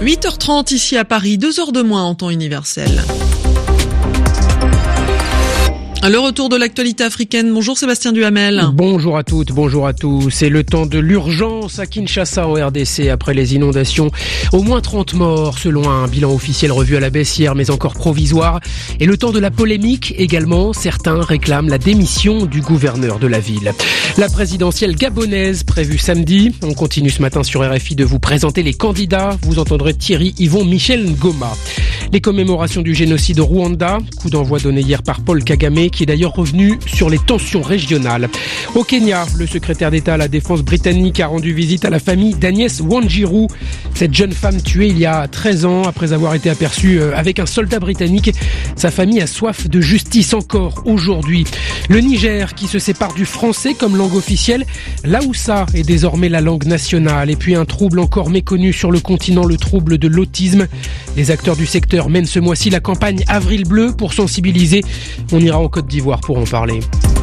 8h30 ici à Paris, 2 heures de moins en temps universel. Le retour de l'actualité africaine. Bonjour Sébastien Duhamel. Bonjour à toutes, bonjour à tous. C'est le temps de l'urgence à Kinshasa, au RDC, après les inondations. Au moins 30 morts, selon un bilan officiel revu à la baisse hier, mais encore provisoire. Et le temps de la polémique également. Certains réclament la démission du gouverneur de la ville. La présidentielle gabonaise prévue samedi. On continue ce matin sur RFI de vous présenter les candidats. Vous entendrez Thierry Yvon Michel Ngoma. Les commémorations du génocide au Rwanda. Coup d'envoi donné hier par Paul Kagame, qui est d'ailleurs revenu sur les tensions régionales. Au Kenya, le secrétaire d'État à la Défense britannique a rendu visite à la famille d'Agnès Wanjiru. Cette jeune femme tuée il y a 13 ans après avoir été aperçue avec un soldat britannique. Sa famille a soif de justice encore aujourd'hui. Le Niger qui se sépare du français comme langue officielle. L'Haoussa est désormais la langue nationale. Et puis un trouble encore méconnu sur le continent, le trouble de l'autisme. Les acteurs du secteur mènent ce mois-ci la campagne Avril Bleu pour sensibiliser. On ira en Côte d'Ivoire pour en parler.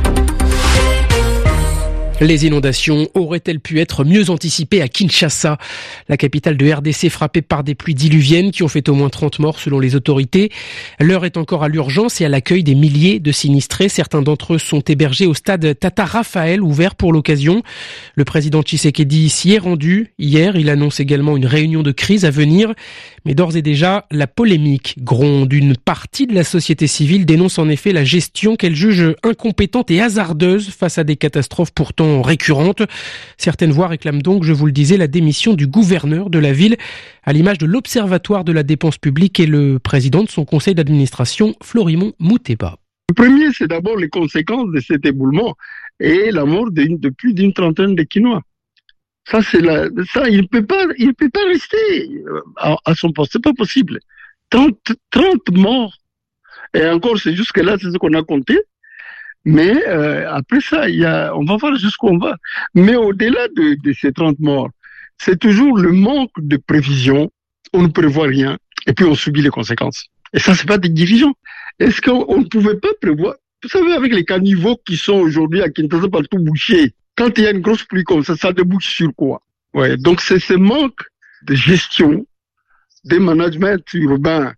Les inondations auraient-elles pu être mieux anticipées à Kinshasa, la capitale de RDC frappée par des pluies diluviennes qui ont fait au moins 30 morts selon les autorités. L'heure est encore à l'urgence et à l'accueil des milliers de sinistrés. Certains d'entre eux sont hébergés au stade Tata Raphaël, ouvert pour l'occasion. Le président Tshisekedi s'y est rendu hier. Il annonce également une réunion de crise à venir. Mais d'ores et déjà, la polémique gronde. Une partie de la société civile dénonce en effet la gestion qu'elle juge incompétente et hasardeuse face à des catastrophes pourtant récurrentes. Certaines voix réclament donc, je vous le disais, la démission du gouverneur de la ville, à l'image de l'Observatoire de la dépense publique et le président de son conseil d'administration, Florimond Mouteba. Le premier, c'est d'abord les conséquences de cet éboulement et la mort de plus d'une trentaine de Kinois. Ça, il peut pas rester à son poste. C'est pas possible. 30 morts. Et encore, c'est jusque là, c'est ce qu'on a compté. Mais, après ça, on va voir jusqu'où on va. Mais au-delà de ces 30 morts, c'est toujours le manque de prévision. On ne prévoit rien. Et puis, on subit les conséquences. Et ça, c'est pas des dirigeants. Est-ce qu'on ne pouvait pas prévoir? Vous savez, avec les caniveaux qui sont aujourd'hui à Kinshasa partout bouchés, quand il y a une grosse pluie comme ça débouche sur quoi? Ouais, donc c'est ce manque de gestion, de management urbain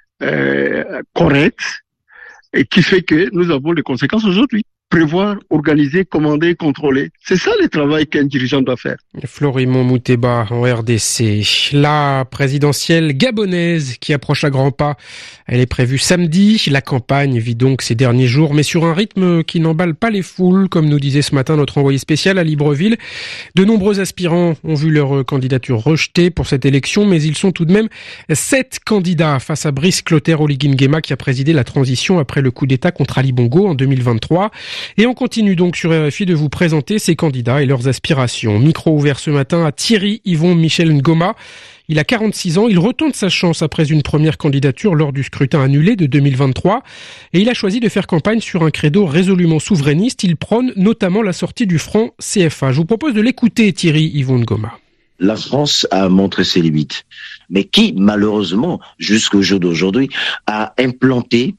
correct, et qui fait que nous avons les conséquences aujourd'hui. Prévoir, organiser, commander, contrôler. C'est ça le travail qu'un dirigeant doit faire. Florimond Mouteba en RDC. La présidentielle gabonaise qui approche à grands pas. Elle est prévue samedi. La campagne vit donc ces derniers jours, mais sur un rythme qui n'emballe pas les foules, comme nous disait ce matin notre envoyé spécial à Libreville. De nombreux aspirants ont vu leur candidature rejetée pour cette élection, mais ils sont tout de même 7 candidats face à Brice Clotaire Oligui Nguema qui a présidé la transition après le coup d'État contre Ali Bongo en 2023. Et on continue donc sur RFI de vous présenter ces candidats et leurs aspirations. Micro ouvert ce matin à Thierry Yvon Michel Ngoma. Il a 46 ans, il retente sa chance après une première candidature lors du scrutin annulé de 2023 et il a choisi de faire campagne sur un credo résolument souverainiste. Il prône notamment la sortie du franc CFA. Je vous propose de l'écouter, Thierry Yvon Ngoma. La France a montré ses limites, mais qui, malheureusement, jusqu'au jour d'aujourd'hui, a implanté,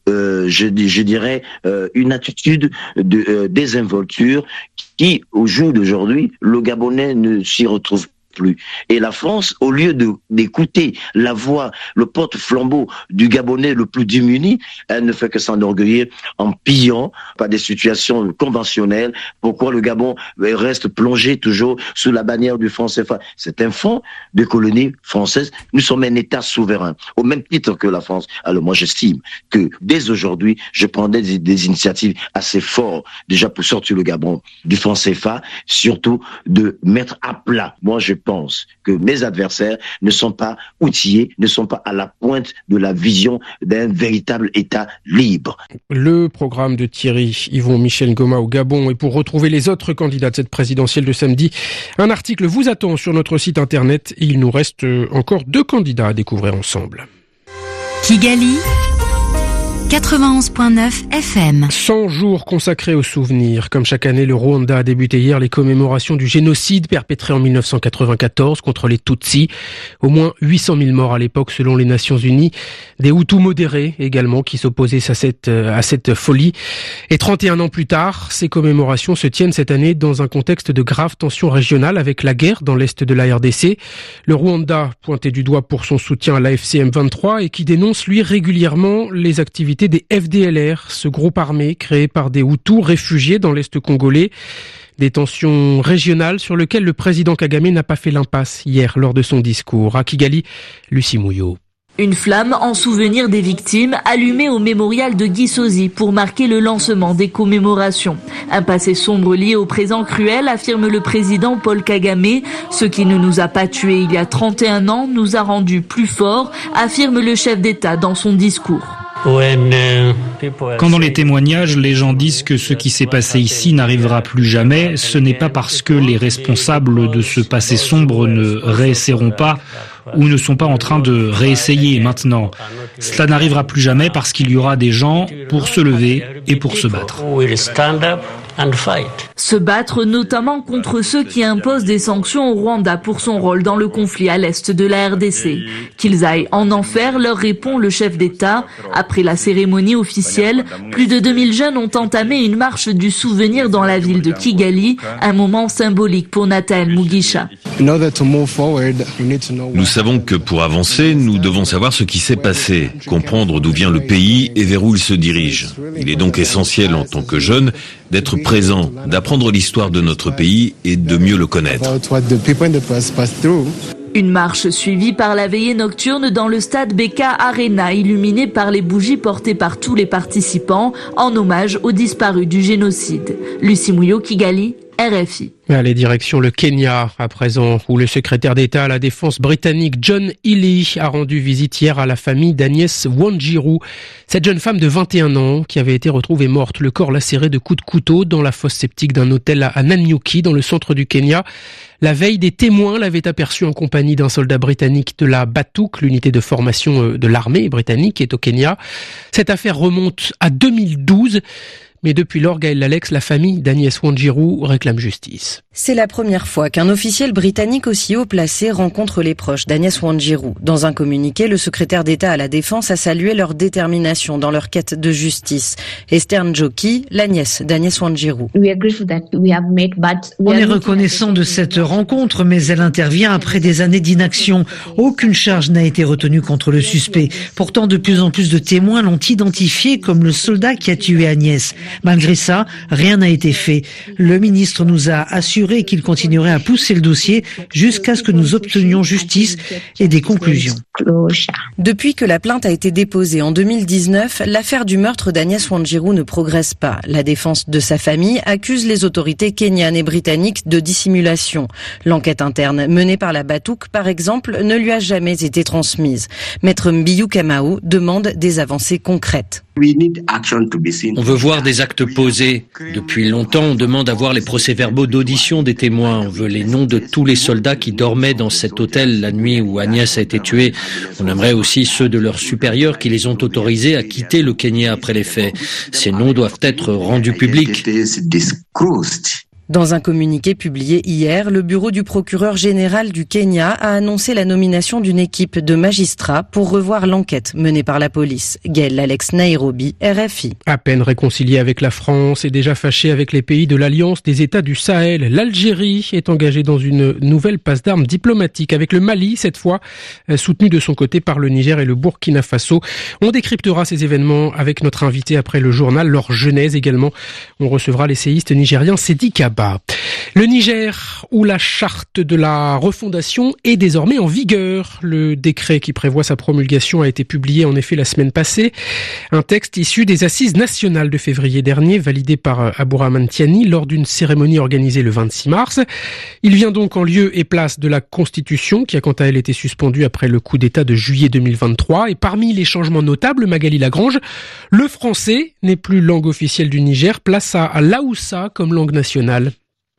je dirais, une attitude de désinvolture qui, au jour d'aujourd'hui, le Gabonais ne s'y retrouve plus. Et la France, au lieu d'écouter la voix, le porte-flambeau du Gabonais le plus démuni, elle ne fait que s'enorgueillir en pillant par des situations conventionnelles. Pourquoi le Gabon reste plongé toujours sous la bannière du franc CFA? C'est un fonds de colonie française. Nous sommes un État souverain, au même titre que la France. Alors moi, j'estime que dès aujourd'hui, je prendrai des initiatives assez fortes, déjà pour sortir le Gabon du franc CFA, surtout de mettre à plat. Moi, je pense que mes adversaires ne sont pas outillés, ne sont pas à la pointe de la vision d'un véritable État libre. Le programme de Thierry Yvon Michel Ngoma au Gabon. Et pour retrouver les autres candidats de cette présidentielle de samedi, un article vous attend sur notre site internet et il nous reste encore 2 candidats à découvrir ensemble. Kigali, 91.9 FM. 100 jours consacrés aux souvenirs. Comme chaque année, le Rwanda a débuté hier les commémorations du génocide perpétré en 1994 contre les Tutsis. Au moins 800 000 morts à l'époque selon les Nations Unies. Des Hutus modérés également qui s'opposaient à cette folie. Et 31 ans plus tard, ces commémorations se tiennent cette année dans un contexte de graves tensions régionales avec la guerre dans l'est de la RDC. Le Rwanda, pointé du doigt pour son soutien à l'AFC M23 et qui dénonce lui régulièrement les activités des FDLR, ce groupe armé créé par des Hutus réfugiés dans l'Est congolais. Des tensions régionales sur lesquelles le président Kagame n'a pas fait l'impasse hier lors de son discours. À Kigali, Lucie Mouillot. Une flamme en souvenir des victimes allumée au mémorial de Gisozi pour marquer le lancement des commémorations. Un passé sombre lié au présent cruel, affirme le président Paul Kagame. Ce qui ne nous a pas tués il y a 31 ans nous a rendus plus forts, affirme le chef d'État dans son discours. Quand dans les témoignages, les gens disent que ce qui s'est passé ici n'arrivera plus jamais, ce n'est pas parce que les responsables de ce passé sombre ne réessaieront pas ou ne sont pas en train de réessayer maintenant. Cela n'arrivera plus jamais parce qu'il y aura des gens pour se lever et pour se battre. Se battre notamment contre ceux qui imposent des sanctions au Rwanda pour son rôle dans le conflit à l'est de la RDC. Qu'ils aillent en enfer, leur répond le chef d'État. Après la cérémonie officielle, plus de 2000 jeunes ont entamé une marche du souvenir dans la ville de Kigali, un moment symbolique pour Nathan Mugisha. Nous savons que pour avancer, nous devons savoir ce qui s'est passé, comprendre d'où vient le pays et vers où il se dirige. Il est donc essentiel en tant que jeunes d'être présent, d'apprendre l'histoire de notre pays et de mieux le connaître. Une marche suivie par la veillée nocturne dans le stade BK Arena, illuminée par les bougies portées par tous les participants, en hommage aux disparus du génocide. Lucie Mouillot, Kigali, RFI. Allez, direction le Kenya à présent, où le secrétaire d'État à la Défense britannique John Healey a rendu visite hier à la famille d'Agnès Wanjiru. Cette jeune femme de 21 ans qui avait été retrouvée morte, le corps lacéré de coups de couteau dans la fosse septique d'un hôtel à Nanyuki, dans le centre du Kenya. La veille, des témoins l'avaient aperçue en compagnie d'un soldat britannique de la Batuk, l'unité de formation de l'armée britannique qui est au Kenya. Cette affaire remonte à 2012. Mais depuis lors, Gaël Lalex, la famille d'Agnès Wanjiru réclame justice. C'est la première fois qu'un officiel britannique aussi haut placé rencontre les proches d'Agnès Wanjiru. Dans un communiqué, le secrétaire d'État à la Défense a salué leur détermination dans leur quête de justice. Esther Njoki, la nièce d'Agnès Wanjiru. On est reconnaissant de cette rencontre, mais elle intervient après des années d'inaction. Aucune charge n'a été retenue contre le suspect. Pourtant, de plus en plus de témoins l'ont identifié comme le soldat qui a tué Agnès. Malgré ça, rien n'a été fait. Le ministre nous a assuré qu'il continuerait à pousser le dossier jusqu'à ce que nous obtenions justice et des conclusions. Depuis que la plainte a été déposée en 2019, l'affaire du meurtre d'Agnès Wanjiru ne progresse pas. La défense de sa famille accuse les autorités kenyanes et britanniques de dissimulation. L'enquête interne menée par la Batuk, par exemple, ne lui a jamais été transmise. Maître Mbiyu Kamau demande des avancées concrètes. On veut voir des actes posés. Depuis longtemps, on demande à voir les procès-verbaux d'audition des témoins. On veut les noms de tous les soldats qui dormaient dans cet hôtel la nuit où Agnès a été tuée. On aimerait aussi ceux de leurs supérieurs qui les ont autorisés à quitter le Kenya après les faits. Ces noms doivent être rendus publics. Dans un communiqué publié hier, le bureau du procureur général du Kenya a annoncé la nomination d'une équipe de magistrats pour revoir l'enquête menée par la police. Gaël Lalex, Nairobi, RFI. À peine réconciliée avec la France et déjà fâchée avec les pays de l'Alliance des États du Sahel, l'Algérie est engagée dans une nouvelle passe d'armes diplomatique avec le Mali, cette fois soutenu de son côté par le Niger et le Burkina Faso. On décryptera ces événements avec notre invité après le journal, leur genèse également. On recevra l'essayiste nigérien Sedi Kaba. Le Niger, où la charte de la refondation est désormais en vigueur. Le décret qui prévoit sa promulgation a été publié en effet la semaine passée. Un texte issu des assises nationales de février dernier, validé par Abdourahmane Tiani lors d'une cérémonie organisée le 26 mars. Il vient donc en lieu et place de la Constitution, qui a quant à elle été suspendue après le coup d'État de juillet 2023. Et parmi les changements notables, Magali Lagrange, le français n'est plus langue officielle du Niger, place à l'Aoussa comme langue nationale.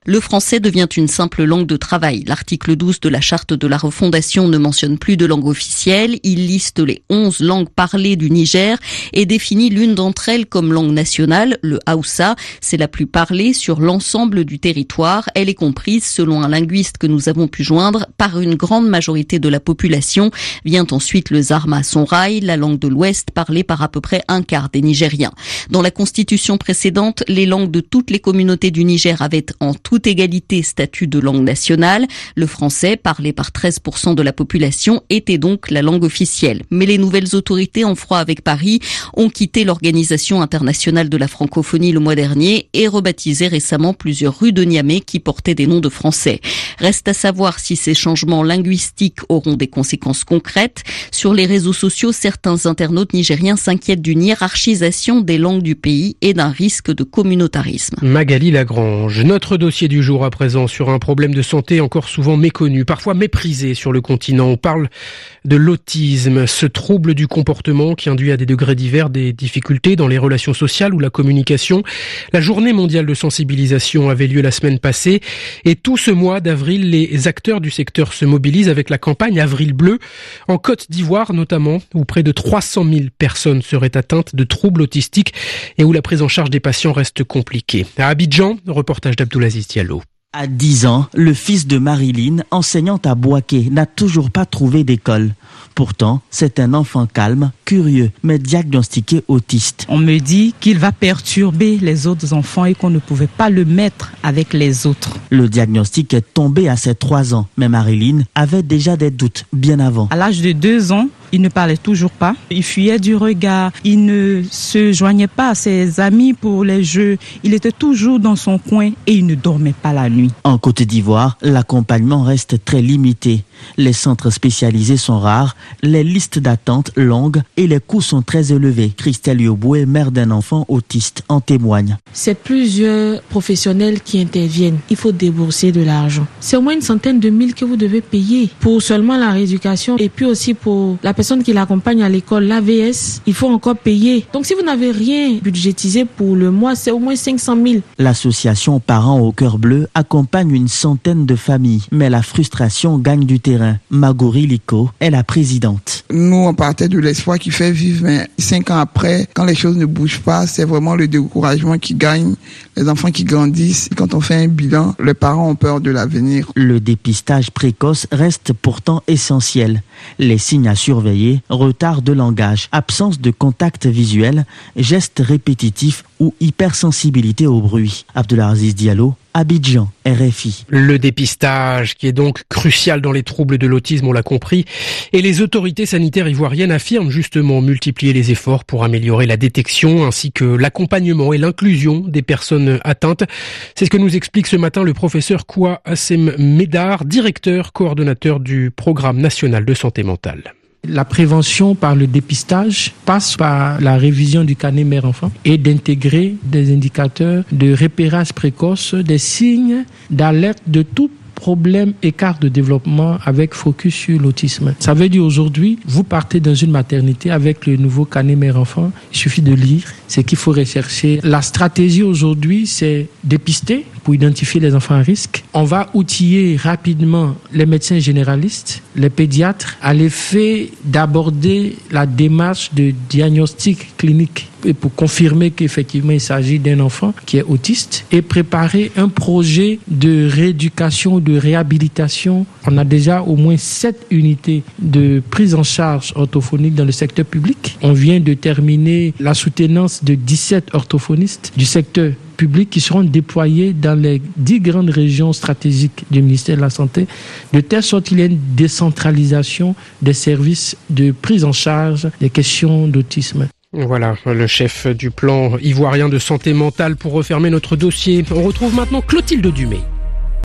Le français devient une simple langue de travail. L'article 12 de la charte de la refondation ne mentionne plus de langue officielle. Il liste les 11 langues parlées du Niger et définit l'une d'entre elles comme langue nationale, le Haoussa. C'est la plus parlée sur l'ensemble du territoire. Elle est comprise, selon un linguiste que nous avons pu joindre, par une grande majorité de la population. Vient ensuite le Zarma Songhai, la langue de l'Ouest parlée par à peu près un quart des Nigériens. Dans la constitution précédente, les langues de toutes les communautés du Niger avaient en toute égalité statut de langue nationale. Le français, parlé par 13% de la population, était donc la langue officielle. Mais les nouvelles autorités, en froid avec Paris, ont quitté l'Organisation internationale de la francophonie le mois dernier et rebaptisé récemment plusieurs rues de Niamey qui portaient des noms de français. Reste à savoir si ces changements linguistiques auront des conséquences concrètes. Sur les réseaux sociaux, certains internautes nigériens s'inquiètent d'une hiérarchisation des langues du pays et d'un risque de communautarisme. Magali Lagrange, notre dossier du jour à présent sur un problème de santé encore souvent méconnu, parfois méprisé sur le continent. On parle de l'autisme, ce trouble du comportement qui induit à des degrés divers des difficultés dans les relations sociales ou la communication. La journée mondiale de sensibilisation avait lieu la semaine passée et tout ce mois d'avril, les acteurs du secteur se mobilisent avec la campagne Avril Bleu, en Côte d'Ivoire notamment, où près de 300 000 personnes seraient atteintes de troubles autistiques et où la prise en charge des patients reste compliquée. À Abidjan, reportage d'Abdoulaziz Diallo. À 10 ans, le fils de Marilyn, enseignante à Boaké, n'a toujours pas trouvé d'école. Pourtant, c'est un enfant calme, curieux, mais diagnostiqué autiste. On me dit qu'il va perturber les autres enfants et qu'on ne pouvait pas le mettre avec les autres. Le diagnostic est tombé à ses 3 ans, mais Marilyn avait déjà des doutes bien avant. À l'âge de 2 ans, il ne parlait toujours pas. Il fuyait du regard. Il ne se joignait pas à ses amis pour les jeux. Il était toujours dans son coin et il ne dormait pas la nuit. En Côte d'Ivoire, l'accompagnement reste très limité. Les centres spécialisés sont rares, les listes d'attente longues et les coûts sont très élevés. Christelle Yoboué, mère d'un enfant autiste, en témoigne. C'est plusieurs professionnels qui interviennent. Il faut débourser de l'argent. C'est au moins 100 000 que vous devez payer pour seulement la rééducation et puis aussi pour la personne qui l'accompagne à l'école, l'AVS, il faut encore payer. Donc si vous n'avez rien budgétisé pour le mois, c'est au moins 500 000. L'association Parents au Cœur Bleu accompagne une centaine de familles, mais la frustration gagne du terrain. Magori Liko est la présidente. Nous, on partait de l'espoir qui fait vivre, mais 5 ans après, quand les choses ne bougent pas, c'est vraiment le découragement qui gagne, les enfants qui grandissent. Quand on fait un bilan, les parents ont peur de l'avenir. Le dépistage précoce reste pourtant essentiel. Les signes à surveiller, retard de langage, absence de contact visuel, gestes répétitifs ou hypersensibilité au bruit. Abdoulaziz Diallo, Abidjan, RFI. Le dépistage qui est donc crucial dans les troubles de l'autisme, on l'a compris. Et les autorités sanitaires ivoiriennes affirment justement multiplier les efforts pour améliorer la détection ainsi que l'accompagnement et l'inclusion des personnes atteintes. C'est ce que nous explique ce matin le professeur Koua Assem Médard, directeur coordonnateur du programme national de santé mentale. La prévention par le dépistage passe par la révision du carnet mère-enfant et d'intégrer des indicateurs de repérage précoce, des signes d'alerte de tout problème, écart de développement avec focus sur l'autisme. Ça veut dire aujourd'hui, vous partez dans une maternité avec le nouveau carnet mère-enfant, il suffit de lire ce qu'il faut rechercher. La stratégie aujourd'hui, c'est dépister pour identifier les enfants à risque. On va outiller rapidement les médecins généralistes, les pédiatres, à l'effet d'aborder la démarche de diagnostic clinique et pour confirmer qu'effectivement il s'agit d'un enfant qui est autiste et préparer un projet de rééducation, de réhabilitation. On a déjà au moins 7 unités de prise en charge orthophonique dans le secteur public. On vient de terminer la soutenance de 17 orthophonistes du secteur publics qui seront déployés dans les 10 grandes régions stratégiques du ministère de la Santé, de telle sorte qu'il y ait une décentralisation des services de prise en charge des questions d'autisme. Voilà, le chef du plan ivoirien de santé mentale pour refermer notre dossier. On retrouve maintenant Clotilde Dumay.